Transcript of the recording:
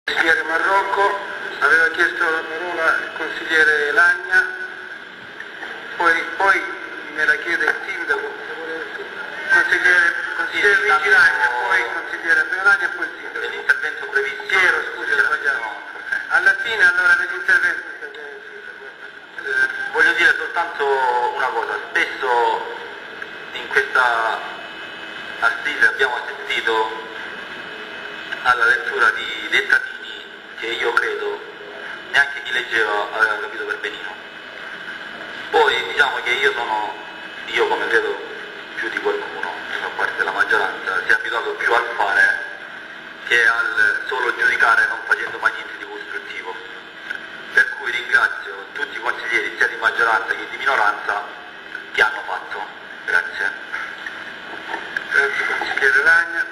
Consigliere Marrocco, aveva chiesto la parola il consigliere Lagna, poi me la chiede il sindaco, consigliere Luigi Lagna, poi il consigliere Beolani e poi il sindaco. Dell'intervento previsto. Piero, scusa, ho sbagliato. Alla fine allora dell'intervento. Voglio dire soltanto una cosa, spesso in questa assise abbiamo assistito alla lettura di dettati che io credo neanche chi leggeva aveva capito per benino. Poi diciamo che io come credo più di qualcuno, fa parte della maggioranza, si è abituato più al fare che al solo giudicare non facendo mai niente di costruttivo. Per cui ringrazio tutti i consiglieri sia di maggioranza che di minoranza